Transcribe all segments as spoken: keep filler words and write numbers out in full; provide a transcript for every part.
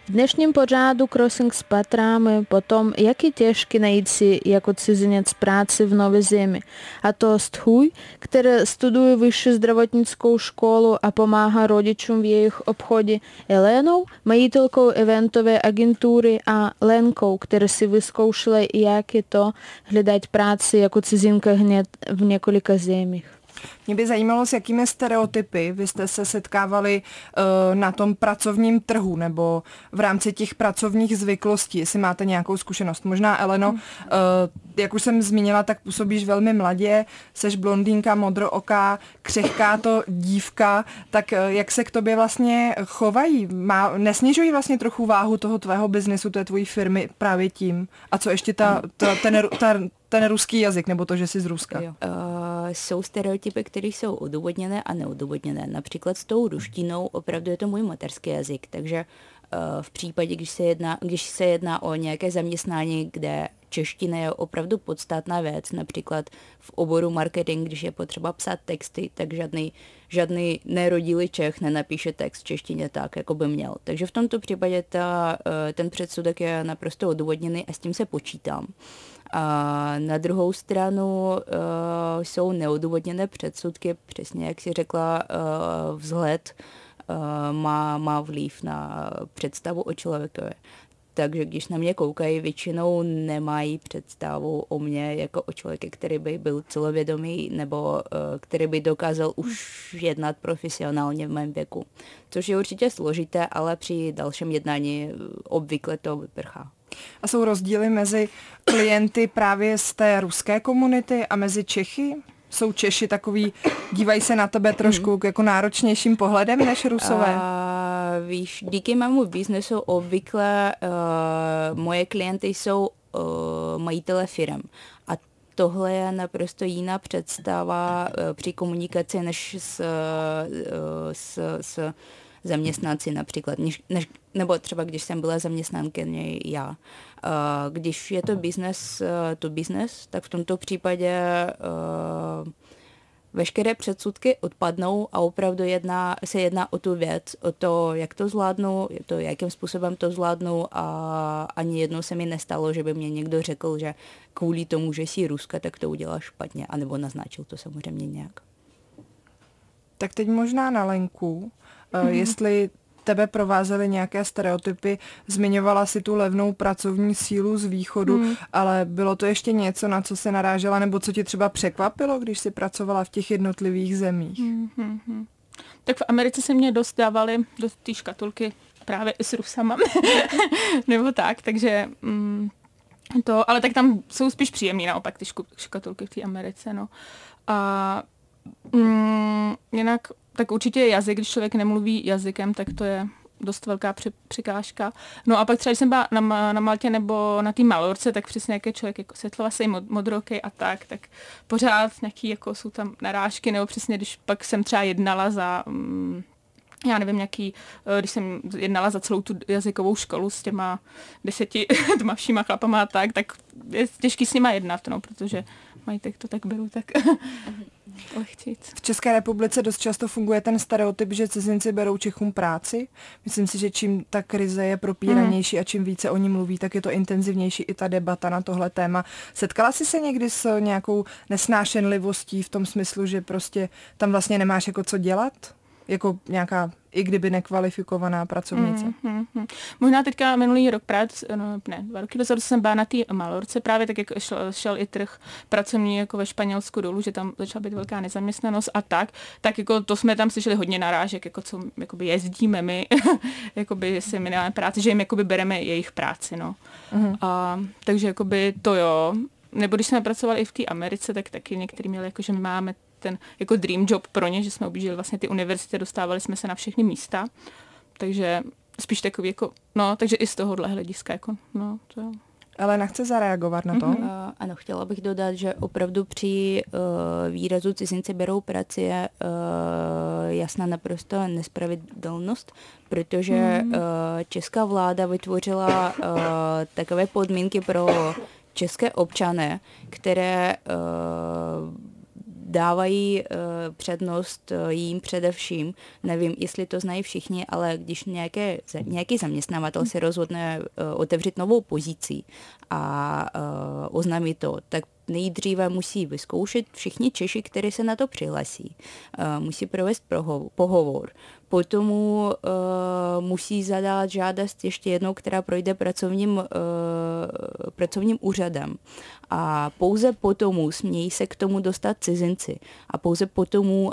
V dnešním pořádu Crossing spatráme potom, jak je těžké najít si jako cizinec práci v nové zemi. A to Sthuj, který studuje vyšší zdravotnickou školu a pomáhá rodičům v jejich obchodě, Elenou, majitelkou eventové agentury, a Lenkou, která si vyzkoušela, jak je to hledat práci jako cizinka hned v několika zemích. Mě by zajímalo, s jakými stereotypy vy jste se setkávali uh, na tom pracovním trhu nebo v rámci těch pracovních zvyklostí, jestli máte nějakou zkušenost. Možná, Eleno, uh, jak už jsem zmínila, tak působíš velmi mladě, seš blondýnka, modrooká, křehká to dívka, tak uh, jak se k tobě vlastně chovají? Má, nesnižují vlastně trochu váhu toho tvého biznesu, té tvojí firmy právě tím? A co ještě ta, ta, ten, ta, ten ruský jazyk, nebo to, že jsi z Ruska? Uh, jsou stereotypy, které jsou odůvodněné a neodůvodněné. Například s tou ruštinou opravdu je to můj mateřský jazyk, takže uh, v případě, když se, jedná, když se jedná o nějaké zaměstnání, kde čeština je opravdu podstatná věc, například v oboru marketing, když je potřeba psát texty, tak žádný, žádný nerodilý Čech nenapíše text v češtině tak, jako by měl. Takže v tomto případě ta, uh, ten předsudek je naprosto odůvodněný a s tím se počítám. A na druhou stranu uh, jsou neodůvodněné předsudky, přesně jak si řekla, uh, vzhled uh, má, má vliv na představu o člověkovi. Takže když na mě koukají, většinou nemají představu o mně jako o člověku, který by byl celovědomý nebo uh, který by dokázal už jednat profesionálně v mém věku. Což je určitě složité, ale při dalším jednání obvykle to vyprchá. A jsou rozdíly mezi klienty právě z té ruské komunity a mezi Čechy? Jsou Češi takový, dívají se na tebe trošku mm. jako náročnějším pohledem než Rusové? Uh, víš, díky mému biznesu obvykle uh, moje klienty jsou uh, majitele firem. A tohle je naprosto jiná představa uh, při komunikaci než s, uh, s, s zaměstnanci například, než, než, nebo třeba když jsem byla zaměstnankyně já. Uh, když je to business uh, to business, tak v tomto případě uh, veškeré předsudky odpadnou a opravdu jedná, se jedná o tu věc, o to, jak to zvládnu, to, jakým způsobem to zvládnu a ani jednou se mi nestalo, že by mě někdo řekl, že kvůli tomu, že jsi Ruska, tak to udělá špatně, anebo naznačil to samozřejmě nějak. Tak teď možná na Lenku. Mm-hmm. Jestli tebe provázely nějaké stereotypy, zmiňovala si tu levnou pracovní sílu z východu, mm. ale bylo to ještě něco, na co se narážela, nebo co tě třeba překvapilo, když jsi pracovala v těch jednotlivých zemích? Mm-hmm. Tak v Americe se mě dost dávali do té škatulky právě i s Rusama, nebo tak, takže mm, to, ale tak tam jsou spíš příjemný naopak ty škatulky v té Americe, no. A mm, jinak tak určitě je jazyk, když člověk nemluví jazykem, tak to je dost velká při, přikážka. No a pak třeba, když jsem byla na, na Maltě nebo na té Malorce, tak přesně jak je člověk jako světlovasý, mod, modrokej a tak, tak pořád nějaký jako jsou tam narážky, nebo přesně když pak jsem třeba jednala za... Um, já nevím, nějaký, když jsem jednala za celou tu jazykovou školu s těma deseti tmavšíma chlapama a tak, tak je těžký s nima jednat, no, protože mají tak to tak beru, tak lehčíc. V České republice dost často funguje ten stereotyp, že cizinci berou Čechům práci. Myslím si, že čím ta krize je propíranější hmm. a čím více o ní mluví, tak je to intenzivnější i ta debata na tohle téma. Setkala jsi se někdy s nějakou nesnášenlivostí v tom smyslu, že prostě tam vlastně nemáš jako co dělat? Jako nějaká, i kdyby nekvalifikovaná pracovnice. Mm, mm, mm. Možná teďka minulý rok právě, no, ne, dva roky dozadu jsem byla na té Malorce právě, tak jak šel, šel i trh pracovní jako ve Španělsku dolů, že tam začala být velká nezaměstnanost a tak, tak jako to jsme tam slyšeli hodně narážek, jako co jakoby jezdíme my, jakoby si my nemáme práci, že jim jakoby bereme jejich práci, no. Mm. A, takže jakoby to jo, nebo když jsme pracovali i v té Americe, tak taky některý měli jako, že my máme ten jako dream job pro ně, že jsme objížděli vlastně ty univerzity, dostávali jsme se na všechny místa, takže spíš takový jako, no, takže i z tohohle hlediska, jako, no, to jo. Elena chce zareagovat na to? Mm-hmm. Uh, ano, chtěla bych dodat, že opravdu při uh, výrazu cizinci berou práci je uh, jasná naprosto nespravedlnost, protože mm-hmm. uh, česká vláda vytvořila uh, takové podmínky pro české občany, které uh, dávají uh, přednost uh, jim především. Nevím, jestli to znají všichni, ale když nějaké, nějaký zaměstnavatel se rozhodne uh, otevřít novou pozici a uh, oznámí to, tak nejdříve musí vyzkoušet všichni Češi, kteří se na to přihlásí. Uh, musí provést proho- pohovor. Potom uh, musí zadat žádost ještě jednou, která projde pracovním, uh, pracovním úřadem. A pouze potom smějí se k tomu dostat cizinci. A pouze potom, uh,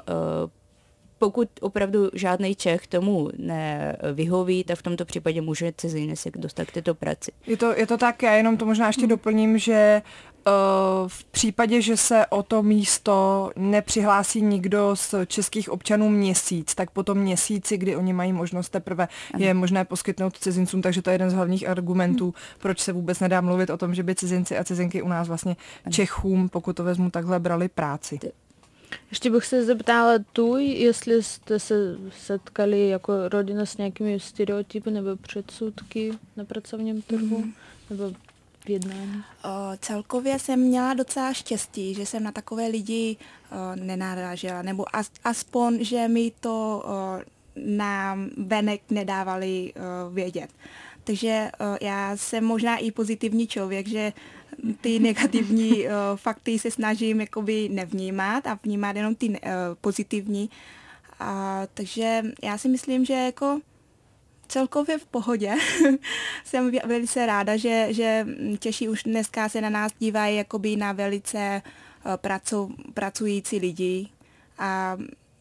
pokud opravdu žádný Čech tomu nevyhoví, tak v tomto případě může cizinec se dostat k této práci. Je to, je to tak, já jenom to možná ještě doplním, že uh, v případě, že se o to místo nepřihlásí nikdo z českých občanů měsíc, tak po tom měsíci, kdy oni mají možnost teprve, ano. je možné poskytnout cizincům, takže to je jeden z hlavních argumentů, hmm. proč se vůbec nedá mluvit o tom, že by cizinci a cizinky u nás vlastně ano. Čechům, pokud to vezmu takhle, brali práci. Ještě bych se zeptala tu, jestli jste se setkali jako rodina s nějakými stereotypy nebo předsudky na pracovním trhu mm. nebo v jednání? O, celkově jsem měla docela štěstí, že jsem na takové lidi o, nenarážela, nebo as, aspoň, že mi to o, na venek nedávali o, vědět. Takže o, já jsem možná i pozitivní člověk, že ty negativní uh, fakty se snažím jakoby nevnímat a vnímat jenom ty uh, pozitivní. A, takže já si myslím, že jako celkově v pohodě. Jsem velice ráda, že, že Češi už dneska se na nás dívají jakoby na velice uh, pracu, pracující lidi a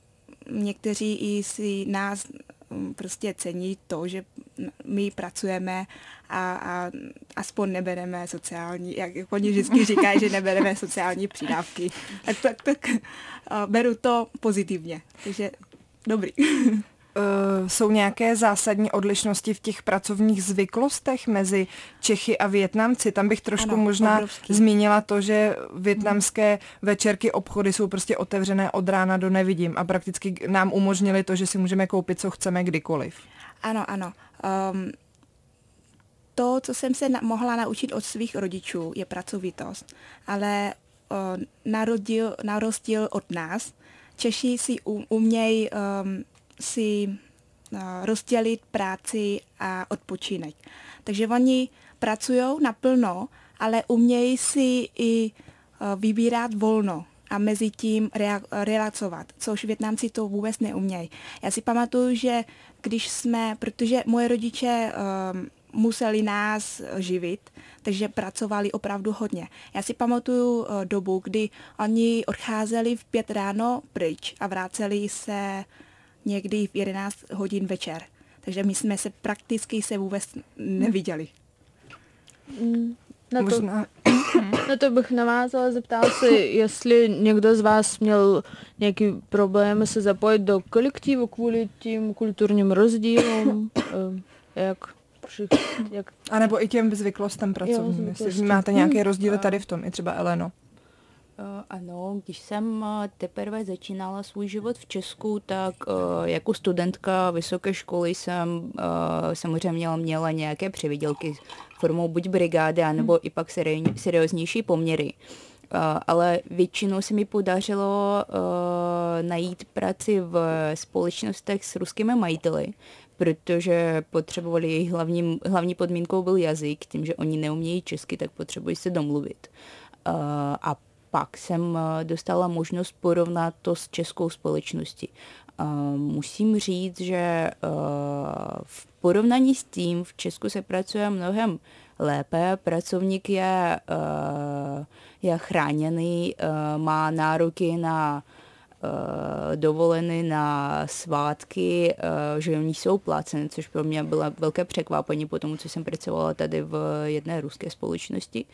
někteří i si nás prostě cení to, že my pracujeme a, a aspoň nebereme sociální, jak oni vždycky říkají, že nebereme sociální přidávky. Tak, tak, tak beru to pozitivně. Takže dobrý. Uh, jsou nějaké zásadní odlišnosti v těch pracovních zvyklostech mezi Čechy a Vietnamci? Tam bych trošku ano, možná obrovský. Zmínila to, že vietnamské večerky, obchody jsou prostě otevřené od rána do nevidím a prakticky nám umožnili to, že si můžeme koupit, co chceme kdykoliv. Ano, ano. Um, to, co jsem se na- mohla naučit od svých rodičů, je pracovitost. Ale uh, na, rozdíl, na rozdíl od nás, Češi si um, umějí um, si uh, rozdělit práci a odpočinek. Takže oni pracují naplno, ale umějí si i uh, vybírat volno a mezi tím rea- relaxovat, což Vietnamci to vůbec neumějí. Já si pamatuju, že když jsme, protože moje rodiče um, museli nás živit, takže pracovali opravdu hodně. Já si pamatuju uh, dobu, kdy oni odcházeli v pět ráno pryč a vraceli se někdy v jedenáct hodin večer. Takže my jsme se prakticky se vůbec neviděli. Na to, na to bych navázala, zeptala se, jestli někdo z vás měl nějaký problém se zapojit do kolektivu kvůli tím kulturním rozdílům, jak, jak... A nebo i těm zvyklostem pracovním, jestli vnímáte nějaké rozdíly tady v tom, i třeba Eleno. Uh, ano, když jsem uh, teprve začínala svůj život v Česku, tak uh, jako studentka vysoké školy jsem uh, samozřejmě měla, měla nějaké převidělky formou buď brigády, anebo hmm. i pak seri- serióznější poměry. Uh, ale většinou se mi podařilo uh, najít práci v společnostech s ruskými majiteli, protože potřebovali, jejich hlavní, hlavní podmínkou byl jazyk, tím, že oni neumějí česky, tak potřebují se domluvit. Uh, a pak jsem dostala možnost porovnat to s českou společností. Musím říct, že v porovnání s tím v Česku se pracuje mnohem lépe. Pracovník je, je chráněný, má nároky na dovolený, na svátky, že oni jsou placeny, což pro mě bylo velké překvapení po tomu, co jsem pracovala tady v jedné ruské společnosti.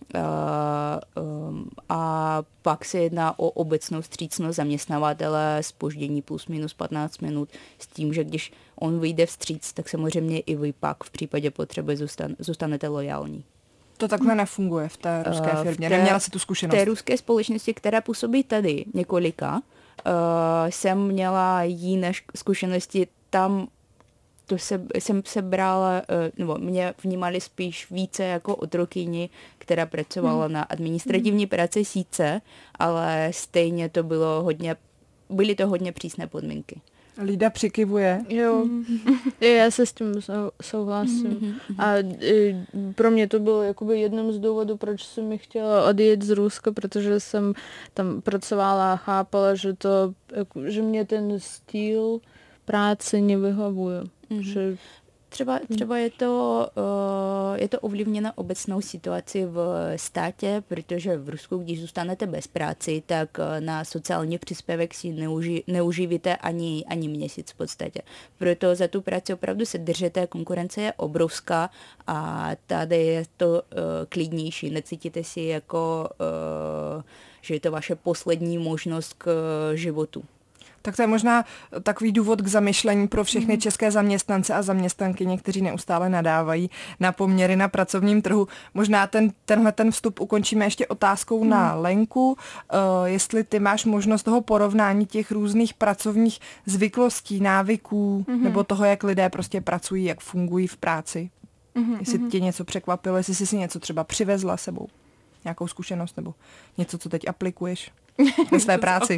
A pak se jedná o obecnou vstřícnost zaměstnavatele, zpoždění plus minus patnáct minut, s tím, že když on vyjde vstříc, tak samozřejmě i vy pak v případě potřeby zůstan- zůstanete lojální. To takhle nefunguje v té ruské firmě, té, neměla si tu zkušenost. V té ruské společnosti, která působí tady několika, Uh, jsem měla jiné zkušenosti, tam to se, jsem se brala, nebo mě vnímali spíš více jako otrokyni, která pracovala hmm. na administrativní práci sice, ale stejně to bylo hodně, byly to hodně přísné podmínky. Lída přikivuje. Jo, já se s tím sou, souhlasím. A e, pro mě to bylo jakoby jedním z důvodů, proč jsem mi chtěla odjet z Ruska, protože jsem tam pracovala a chápala, že to, jako, že mě ten styl práce nevyhovuje. Mm-hmm. Že Třeba, třeba je to, uh, je to ovlivněno obecnou situací v státě, protože v Rusku, když zůstanete bez práci, tak na sociální příspěvek si neuži, neuživíte ani, ani měsíc v podstatě. Proto za tu práci opravdu se držíte, konkurence je obrovská a tady je to uh, klidnější. Necítíte si jako, uh, že je to vaše poslední možnost k uh, životu. Tak to je možná takový důvod k zamyšlení pro všechny české zaměstnance a zaměstnankyně, kteří neustále nadávají na poměry na pracovním trhu. Možná ten, tenhle ten vstup ukončíme ještě otázkou mm. na Lenku. Uh, jestli ty máš možnost toho porovnání těch různých pracovních zvyklostí, návyků, mm. nebo toho, jak lidé prostě pracují, jak fungují v práci. Mm. Jestli tě něco překvapilo, jestli jsi si něco třeba přivezla sebou. Nějakou zkušenost nebo něco, co teď aplikuješ ve své práci.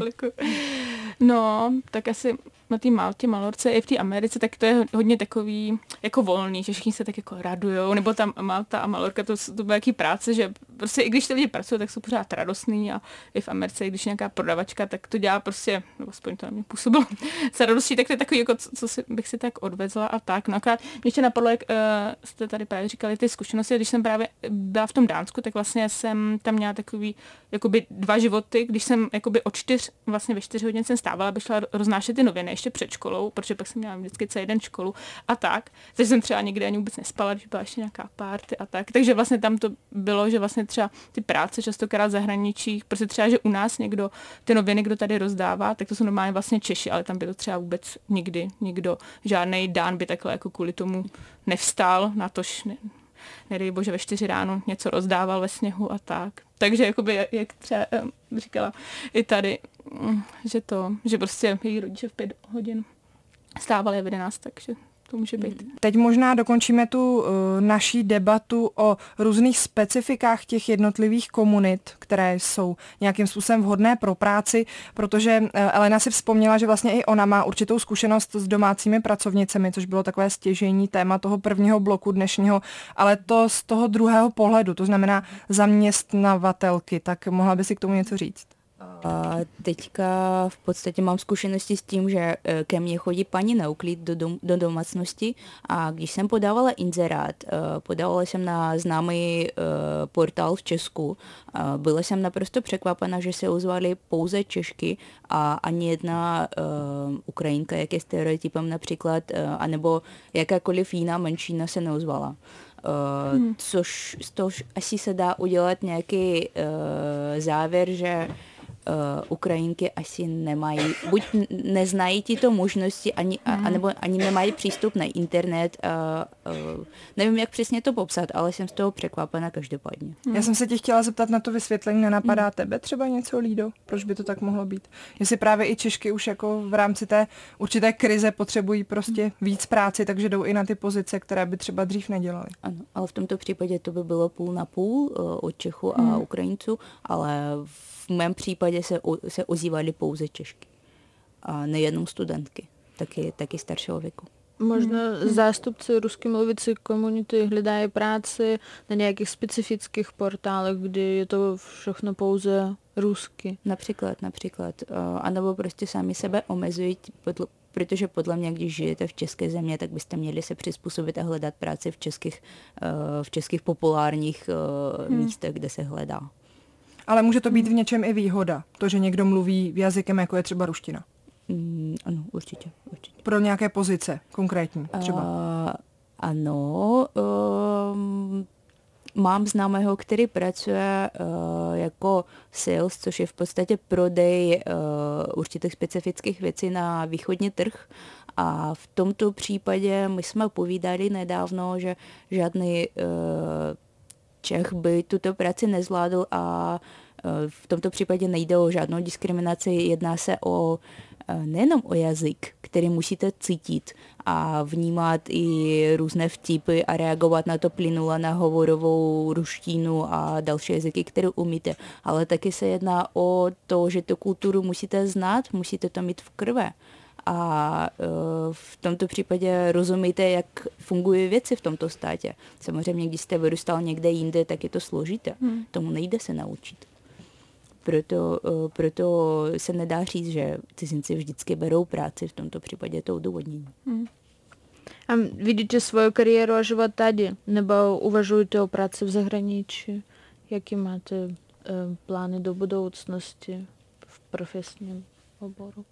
No, tak asi na té Maltě, Malorce i v té Americe, tak to je hodně takový jako volný, že všichni se tak jako radujou, nebo tam Malta a Malorka, to, to bylo jaký práce, že prostě i když ty lidi pracují, tak jsou pořád radostný a i v Americe, i když nějaká prodavačka, tak to dělá prostě, nebo aspoň to na mě působilo, se radostí, tak to je takový, jako co, co si, bych si tak odvezla a tak. No akorát mě ještě napadlo, jak uh, jste tady právě říkali ty zkušenosti, když jsem právě byla v tom Dánsku, tak vlastně jsem tam měla takový jakoby dva životy, když jsem jakoby od čtyř, vlastně ve čtyři hodin jsem stávala, aby šla roznášet ty noviny ještě před školou, protože pak jsem měla vždycky celý den školu a tak. Takže jsem třeba někde ani vůbec nespala, když byla ještě nějaká party a tak. Takže vlastně tam to bylo, že vlastně třeba ty práce častokrát v zahraničích, protože třeba, že u nás někdo ty noviny, kdo tady rozdává, tak to jsou normálně vlastně Češi, ale tam by to třeba vůbec nikdy nikdo, žádnej Dán by takhle jako kvůli tomu nevstál, natož ne, nedej bože ve čtyři ráno něco rozdával ve sněhu a tak. Takže jakoby, jak třeba říkala i tady, že to, že prostě její rodiče v pět hodin stávali v jedenáct, takže to může být. Teď možná dokončíme tu uh, naší debatu o různých specifikách těch jednotlivých komunit, které jsou nějakým způsobem vhodné pro práci, protože uh, Elena si vzpomněla, že vlastně i ona má určitou zkušenost s domácími pracovnicemi, což bylo takové stěžejní téma toho prvního bloku dnešního, ale to z toho druhého pohledu, to znamená zaměstnavatelky, tak mohla by si k tomu něco říct? A teďka v podstatě mám zkušenosti s tím, že ke mně chodí paní na uklid do, dom, do domácnosti a když jsem podávala inzerát, podávala jsem na známý portál v Česku, byla jsem naprosto překvapena, že se ozvaly pouze Češky a ani jedna Ukrajinka, jak je stereotypem například, anebo jakákoliv jiná menšina se neozvala. Uh, hmm. Což z toho asi se dá udělat nějaký uh, závěr, že uh, Ukrajinky asi nemají, buď neznají tyto možnosti, ani, hmm. anebo ani nemají přístup na internet. Uh, uh, nevím, jak přesně to popsat, ale jsem z toho překvapena každopádně. Hmm. Já jsem se tě chtěla zeptat na to vysvětlení, nenapadá hmm. tebe třeba něco, Lído? Proč by to tak mohlo být? Jestli právě i Češky už jako v rámci té určité krize potřebují prostě víc práci, takže jdou i na ty pozice, které by třeba dřív nedělali. Ano, ale v tomto případě to by bylo půl na půl uh, od Čechů a hmm. Ukrajinců, ale v mém případě se, o, se ozývaly pouze Češky. A nejenom studentky, taky, taky staršího věku. Možno zástupci rusky mluvící komunity hledají práci na nějakých specifických portálech, kde je to všechno pouze rusky. Například, například. A nebo prostě sami sebe omezují, protože podle mě, když žijete v české země, tak byste měli se přizpůsobit a hledat práci v českých, v českých populárních hmm. místech, kde se hledá. Ale může to být v něčem i výhoda, to, že někdo mluví jazykem, jako je třeba ruština. Mm, ano, určitě, určitě. Pro nějaké pozice konkrétní třeba? Uh, ano, um, mám známého, který pracuje uh, jako sales, což je v podstatě prodej uh, určitých specifických věcí na východní trh. A v tomto případě my jsme povídali nedávno, že žádný uh, Čech by tuto práci nezvládl a v tomto případě nejde o žádnou diskriminaci, jedná se o nejenom o jazyk, který musíte cítit a vnímat i různé vtipy a reagovat na to plynule na hovorovou ruštinu a další jazyky, které umíte, ale taky se jedná o to, že tu kulturu musíte znát, musíte to mít v krve. A v tomto případě rozumíte, jak fungují věci v tomto státě. Samozřejmě, když jste vyrůstal někde jinde, tak je to složité. Hmm. Tomu nejde se naučit. Proto, proto se nedá říct, že cizinci vždycky berou práci, v tomto případě je to odůvodnění. Hmm. A vidíte svou kariéru a život tady? Nebo uvažujete o práci v zahraničí? Jaké máte uh, plány do budoucnosti v profesním oboru?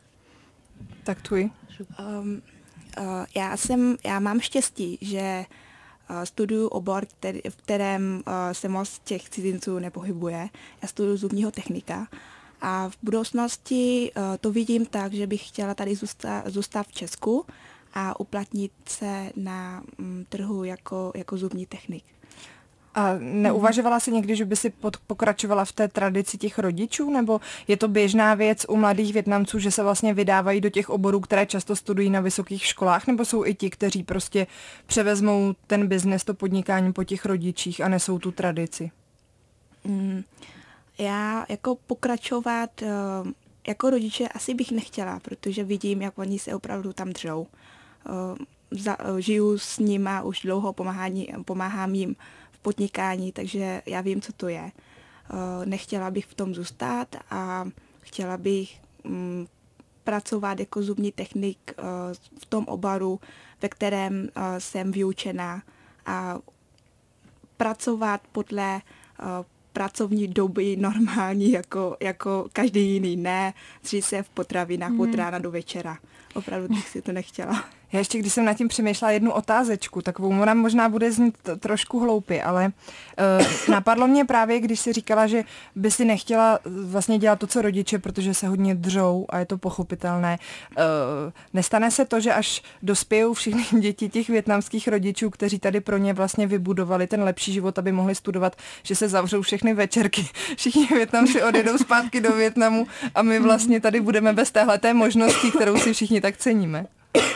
Tak tvůj. Um, uh, já, jsem, já mám štěstí, že uh, studuju obor, který, v kterém uh, se moc těch cizinců nepohybuje. Já studuju zubního technika a v budoucnosti uh, to vidím tak, že bych chtěla tady zůstat, zůstat v Česku a uplatnit se na um, trhu jako, jako zubní technik. A neuvažovala jsi někdy, že by si pod, pokračovala v té tradici těch rodičů, nebo je to běžná věc u mladých Vietnamců, že se vlastně vydávají do těch oborů, které často studují na vysokých školách, nebo jsou i ti, kteří prostě převezmou ten biznes, to podnikání po těch rodičích a nesou tu tradici? Mm, já jako pokračovat uh, jako rodiče asi bych nechtěla, protože vidím, jak oni se opravdu tam držou. Uh, za, uh, žiju s nima už dlouho, pomáhám jim podnikání, takže já vím, co to je. Nechtěla bych v tom zůstat a chtěla bych um, pracovat jako zubní technik uh, v tom oboru, ve kterém uh, jsem vyučená a pracovat podle uh, pracovní doby normální, jako, jako každý jiný, ne dřít se v potravinách mm. od rána do večera. Opravdu bych si to nechtěla. Já ještě, když jsem nad tím přemýšlela jednu otázečku, takovou ona možná bude znít t- trošku hloupě, ale uh, napadlo mě právě, když si říkala, že by si nechtěla vlastně dělat to, co rodiče, protože se hodně dřou a je to pochopitelné. Uh, nestane se to, že až dospějou všechny děti těch vietnamských rodičů, kteří tady pro ně vlastně vybudovali ten lepší život, aby mohli studovat, že se zavřou všechny večerky, všichni Vietnamci odjedou zpátky do Vietnamu a my vlastně tady budeme bez téhleté možnosti, kterou si všichni tak ceníme.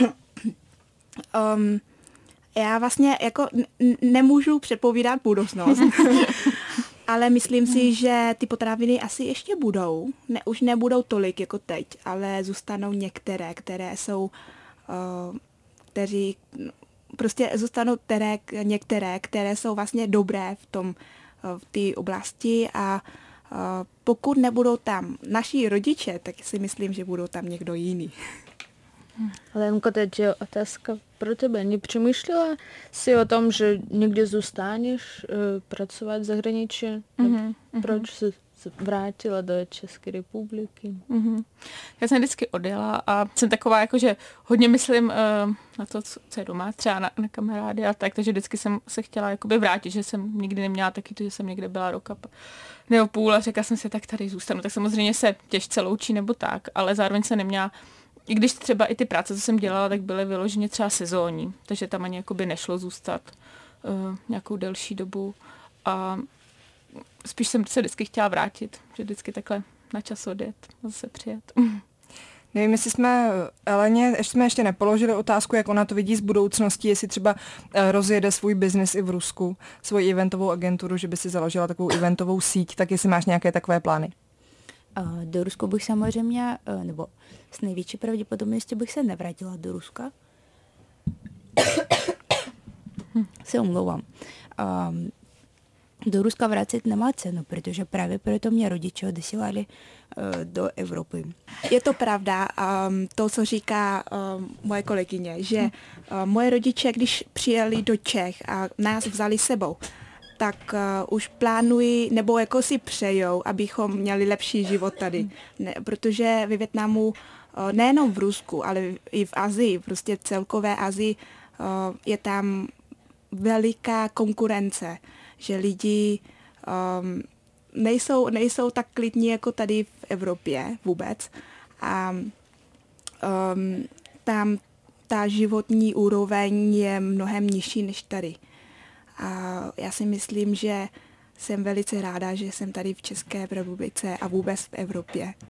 Um, já vlastně jako n- nemůžu předpovídat budoucnost, ale myslím si, že ty potraviny asi ještě budou. Ne, už nebudou tolik jako teď, ale zůstanou některé, které jsou, uh, kteří, prostě zůstanou které, některé, které jsou vlastně dobré v tom, uh, v té oblasti a uh, pokud nebudou tam naši rodiče, tak si myslím, že budou tam někdo jiný. Lenko, teď je otázka pro tebe. Nepřemýšlela si o tom, že někde zůstaneš uh, pracovat v zahraničí? Mm-hmm. Proč se vrátila do České republiky? Mm-hmm. Já jsem vždycky odjela a jsem taková, jako, že hodně myslím uh, na to, co, co je doma, třeba na, na kamarády a tak, takže vždycky jsem se chtěla jakoby vrátit, že jsem nikdy neměla taky to, že jsem někde byla roka nebo půl a řekla jsem si, tak tady zůstanu. Tak samozřejmě se těžce loučí nebo tak, ale zároveň se neměla. I když třeba i ty práce, co jsem dělala, tak byly vyloženě třeba sezónní, takže tam ani jakoby nešlo zůstat uh, nějakou delší dobu a spíš jsem se vždycky chtěla vrátit, že vždycky takhle na čas odjet a zase přijet. Nevím, jestli jsme Eleně, ještě jsme ještě nepoložili otázku, jak ona to vidí z budoucnosti, jestli třeba rozjede svůj biznis i v Rusku, svoji eventovou agenturu, že by si založila takovou eventovou síť, tak jestli máš nějaké takové plány. Do Ruska bych samozřejmě, nebo s největší pravděpodobností bych se nevrátila do Ruska. se omlouvám. Um, do Ruska vracet nemá cenu, protože právě proto mě rodiče odesílali uh, do Evropy. Je to pravda, um, to, co říká um, moje kolegyně, že uh, moje rodiče, když přijeli do Čech a nás vzali sebou, tak uh, už plánují, nebo jako si přejou, abychom měli lepší život tady. Ne, protože ve Vietnamu, uh, nejenom v Rusku, ale i v Asii, prostě celkové Asii, uh, je tam veliká konkurence, že lidi um, nejsou, nejsou tak klidní jako tady v Evropě vůbec. A um, tam ta životní úroveň je mnohem nižší než tady. A já si myslím, že jsem velice ráda, že jsem tady v České republice a vůbec v Evropě.